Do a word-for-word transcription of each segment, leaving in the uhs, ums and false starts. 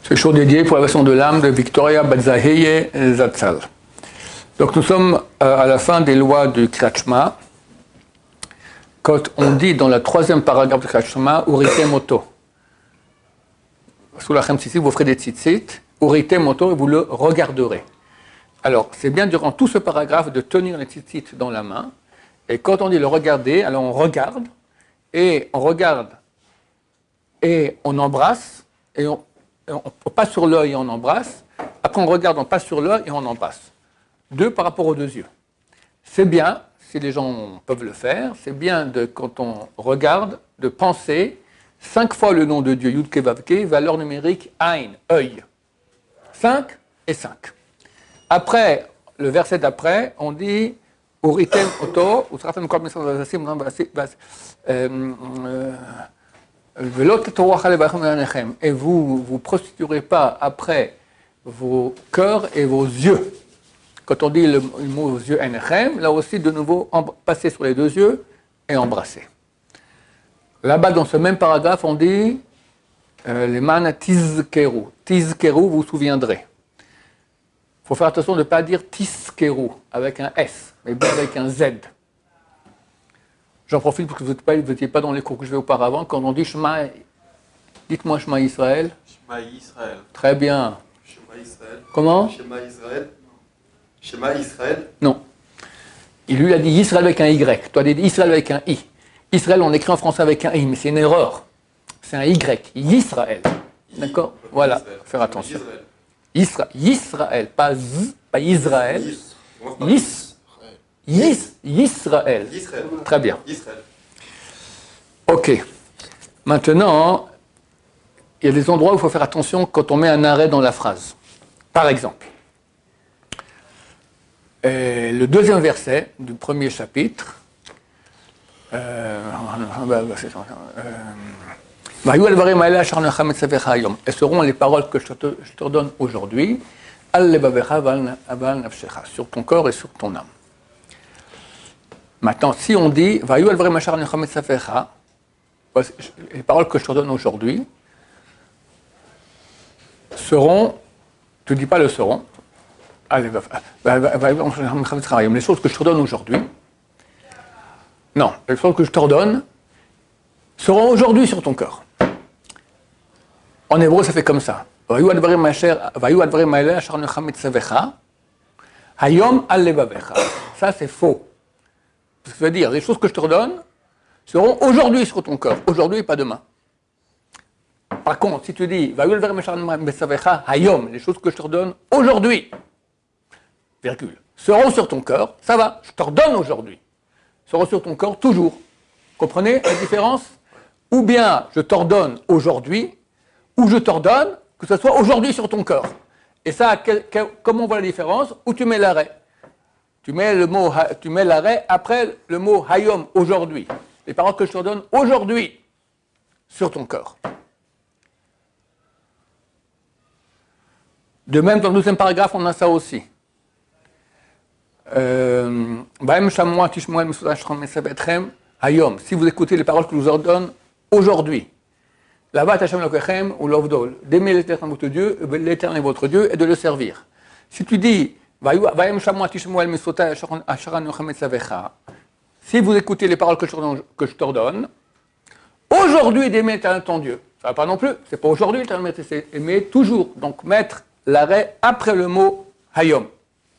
Ce show dédié pour la version de l'âme de Victoria Batzaheye Zatzal. Donc nous sommes à la fin des lois du Kriyat Shema. Quand on dit dans la troisième paragraphe du Kriyat Shema, Urite Moto. Sous la Chem Tzitzit, vous ferez des tzitzit, Urite Moto, et vous le regarderez. Alors, c'est bien durant tout ce paragraphe de tenir les tzitzit dans la main. Et quand on dit le regarder, alors on regarde, et on regarde, et on embrasse, et on, et on passe sur l'œil et on embrasse. Après, on regarde, on passe sur l'œil et on embrasse. Deux par rapport aux deux yeux. C'est bien, si les gens peuvent le faire, c'est bien de, quand on regarde, de penser cinq fois le nom de Dieu, Yud Ke Vav Ke, valeur numérique, Ain, œil. Cinq et cinq. Après, le verset d'après, on dit Uritem Oto, Utratem Kol Mesad Vasim, et vous vous prostituerez pas après vos cœurs et vos yeux. Quand on dit le, le mot yeux enechem, là aussi de nouveau passer sur les deux yeux et embrasser. Là-bas dans ce même paragraphe on dit euh, les man tizkeru. Tizkeru, vous vous souviendrez. Il faut faire attention de ne pas dire tizkeru avec un S, mais bien avec un Z. J'en profite parce que vous n'étiez pas, pas dans les cours que je fais auparavant. Quand on dit Shema, dites-moi Shema Israël. Shema Israël. Très bien. Shema Israël. Comment? Shema Israël. Shema Israël. Non. Il lui a dit Israël avec un Y. Toi, tu as dit Israël avec un I. Israël, on écrit en français avec un I, mais c'est une erreur. C'est un Y. Yisraël. D'accord? Voilà. Israël. Faire attention. Israël. Isra- Yisraël, pas Z, pas Israël. Yis. Yis. Yis. Yisraël. Israël. Très bien. Israël. Ok. Maintenant, il y a des endroits où il faut faire attention quand on met un arrêt dans la phrase. Par exemple, euh, le deuxième verset du premier chapitre, euh, et seront les paroles que je te, je te donne aujourd'hui, sur ton corps et sur ton âme. Maintenant, si on dit les paroles que je te donne aujourd'hui seront, tu ne dis pas le seront, les choses que je te donne aujourd'hui, non, les choses que je t'ordonne seront aujourd'hui sur ton corps. En hébreu, ça fait comme ça. Ça, c'est faux. Ça veut dire, les choses que je te redonne seront aujourd'hui sur ton corps, aujourd'hui et pas demain. Par contre, si tu dis, les choses que je te redonne aujourd'hui, virgule, seront sur ton corps, ça va, je te redonne aujourd'hui, seront sur ton corps toujours. Comprenez la différence? Ou bien je t'ordonne aujourd'hui, ou je t'ordonne que ce soit aujourd'hui sur ton corps. Et ça, quel, quel, comment on voit la différence? Où tu mets l'arrêt? Tu mets le mot, tu mets l'arrêt après le mot hayom, aujourd'hui. Les paroles que je te donne aujourd'hui sur ton corps. De même, dans le deuxième paragraphe, on a ça aussi. Euh, hayom, si vous écoutez les paroles que je vous ordonne aujourd'hui. Là-bas, Hashem Lokechem ou Lovdol, d'aimer l'Éternel votre Dieu, l'Éternel votre Dieu, et de le servir. Si tu dis si vous écoutez les paroles que je t'ordonne, aujourd'hui d'aimer l'Éternel ton Dieu. Ça ne va pas non plus, c'est pas aujourd'hui l'Éternel, c'est aimer toujours. Donc mettre l'arrêt après le mot hayom.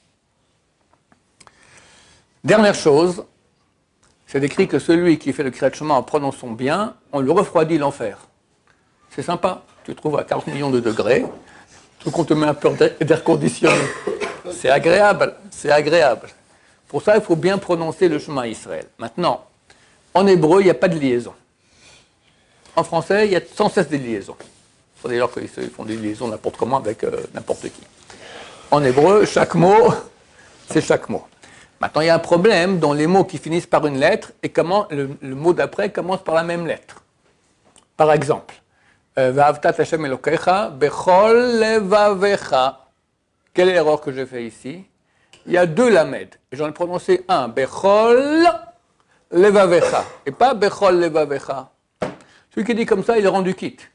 Dernière chose, c'est décrit que celui qui fait le Kriyat Shema en prononçant bien, on le refroidit l'enfer. C'est sympa, tu te trouves à quarante millions de degrés, tout qu'on te met un peu d'air conditionné. C'est agréable, c'est agréable. Pour ça, il faut bien prononcer le Shema Israël. Maintenant, en hébreu, il n'y a pas de liaison. En français, il y a sans cesse des liaisons. Il faut d'ailleurs qu'ils font des liaisons n'importe comment avec euh, n'importe qui. En hébreu, chaque mot, c'est chaque mot. Maintenant, il y a un problème dans les mots qui finissent par une lettre et comment le, le mot d'après commence par la même lettre. Par exemple, Va'avtat Hashem Elokecha bechol levavecha. Quelle est l'erreur que j'ai fait ici? Il y a deux lamed. Et j'en ai prononcé un, bechol levavecha, et pas bechol levavecha. Celui qui dit comme ça, il est rendu quitte.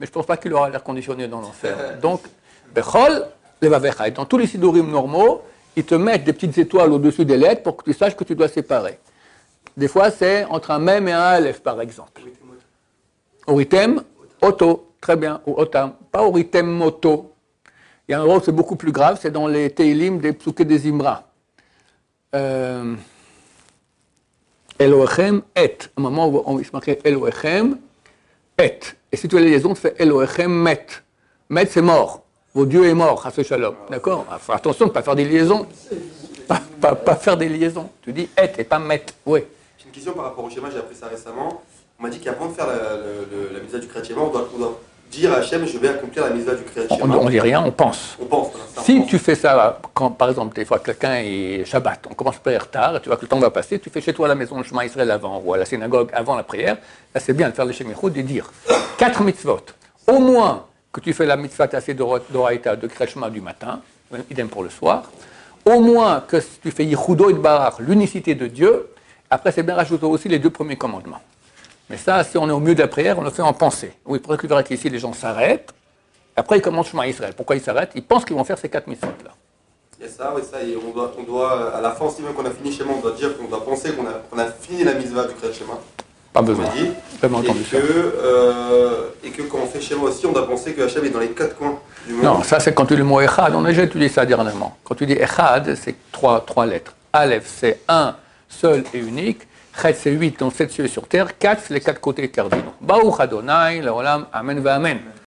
mais je ne pense pas qu'il aura l'air conditionné dans l'enfer. Donc, Bechol, Levavecha. Et dans tous les sidurim normaux, ils te mettent des petites étoiles au-dessus des lettres pour que tu saches que tu dois séparer. Des fois, c'est entre un mem et un aleph, par exemple. Oritem, Oto, très bien, ou Otam. Pas Oritem, Moto. Il y a un rôle, c'est beaucoup plus grave, c'est dans les Teilim des Psuké des Imra. Euh, Elohechem et. À un moment où on se marquait Elohechem et. Et si tu as les liaisons, tu fais Elohechem met. Met, c'est mort. Vos Dieu est mort, à ce shalom. D'accord? Attention de ne pas faire des liaisons. Pas, pas, pas faire des liaisons. Tu dis et et pas met. Oui. J'ai une question par rapport au schéma, j'ai appris ça récemment. On m'a dit qu'avant de faire la, la, la, la mitzvah du Kriyat Shema, on doit, on doit dire à Hachem, je vais accomplir la mitzvah du Kriyat Shema. On ne dit rien, on pense. On pense. Voilà, ça, si on pense. tu fais ça, quand par exemple, des fois quelqu'un est Shabbat, on commence par retard, et tu vois que le temps va passer, tu fais chez toi à la maison le Shema Israël avant, ou à la synagogue avant la prière, là c'est bien de faire le Shemichut et dire quatre mitzvot. Au moins que tu fais la mitzvah tassée d'Oraïta de Kriyat Shema du matin, idem pour le soir. Au moins que tu fais Yichudo et Barach, l'unicité de Dieu. Après, c'est bien rajouter aussi les deux premiers commandements. Mais ça, si on est au milieu de la prière, on le fait en pensée. Oui, pour que tu verras qu'ici, les gens s'arrêtent. Après, ils commencent Shema Israël. Pourquoi ils s'arrêtent? Ils pensent qu'ils vont faire ces quatre mitzvot-là. Il y a ça, oui, ça. Et on doit, on doit, à la fin, aussi même qu'on a fini Shema, on doit dire qu'on doit penser qu'on a, qu'on a fini la mitzvah du Kriyat Shema. Pas besoin. On dit. J'ai pas entendu et, ça. que, euh, et que quand on fait Shema aussi, on doit penser que Hachem est dans les quatre coins du monde. Non, ça c'est quand tu dis le mot Echad. On a déjà étudié ça dernièrement. Quand tu dis Echad, c'est trois, trois lettres. Aleph, c'est un, seul et unique. Chet, c'est huit, donc sept cieux sur terre. Quatre, c'est les quatre côtés cardinaux. Baruch Adonai, le Olam, Amen va Amen.